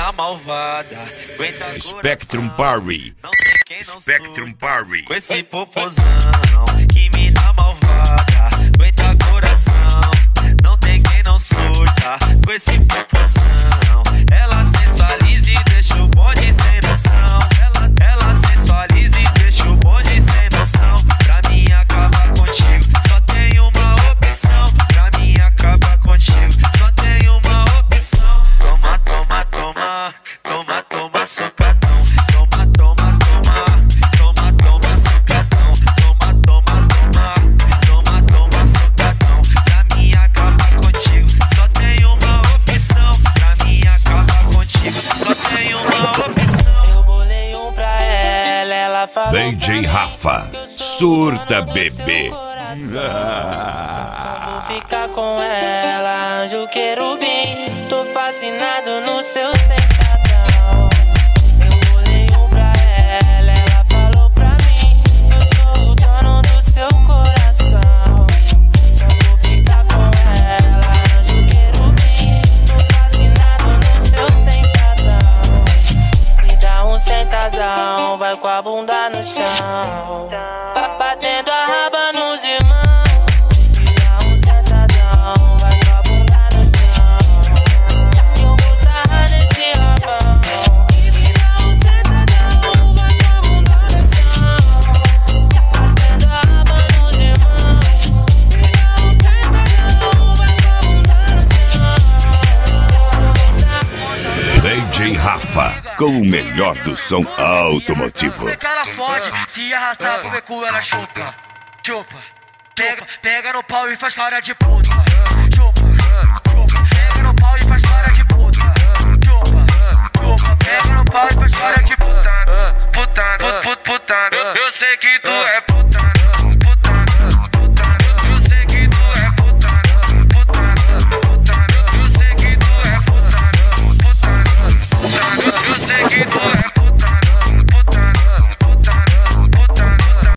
mina malvada. Aguenta Spectrum Party. Não tem quem não Spectrum Party. com esse popozão. Que mina malvada. Aguenta coração. Não tem quem não surta com esse popozão. Ela sensualiza e deixa o bonde sem noção. Ela sensualiza e deixa o bonde sem noção. Pra mim acabar contigo só tem uma opção. Pra mim acabar contigo só tem uma opção. Toma, toma, toma. Toma, toma, socadão. Toma, toma, toma. Toma, toma, socadão. Toma, toma, toma. Toma, toma, socadão. Pra mim acabar contigo só tem uma opção. Pra mim acabar contigo só tem uma opção. Eu bolei um pra ela, ela falou DJ Rafa, surta bebê. só vou ficar com ela, anjo querubim. Tô fascinado no seu sentadão. Eu bolei um pra ela, ela falou pra mim que eu sou o dono do seu coração. Só vou ficar com ela, anjo querubim. Tô fascinado no seu sentadão. Me dá um sentadão, vai com a bunda no chão. Tá batendo a raba nos irmãos. Me dá um sentadão, vai com a bunda no chão. Eu vou sarrar nesse rabão. Me dá um sentadão, vai com a bunda no chão. Batendo a raba nos irmãos. Me dá um sentadão, vai com a bunda no chão. DJ Rafa, com o melhor do som automotivo. Que ela fode, se arrastar pro beco ela chupa. Chupa, pega no pau e faz cara de puta. Chupa, pega no pau e faz cara de puta. Chupa, pega no pau e faz cara de puta. Puta. Eu sei que tu